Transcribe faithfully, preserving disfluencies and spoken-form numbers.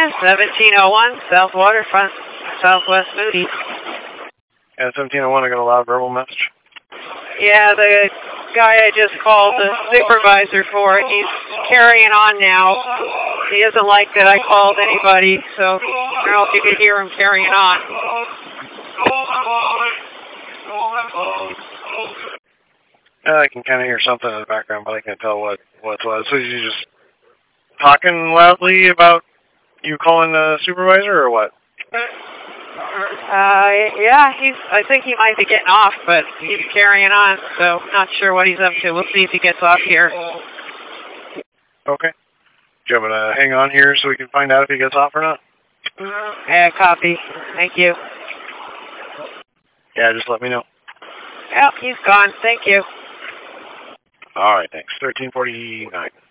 seventeen oh one, South Waterfront, Southwest Moody. Yeah, seventeen oh one, I got a loud verbal message. Yeah, the guy I just called, the supervisor for it, he's carrying on now. He doesn't like that I called anybody, so I don't know if you could hear him carrying on. Uh, I can kind of hear something in the background, but I can't tell what what it was. So you just talking loudly about you calling the supervisor, or what? Uh, yeah, he's. I think he might be getting off, but he's carrying on, so not sure what he's up to. We'll see if he gets off here. Okay. Do you want me to hang on here so we can find out if he gets off or not? Yeah, copy. Thank you. Yeah, just let me know. Yep, he's gone. Thank you. All right, thanks. thirteen forty-nine.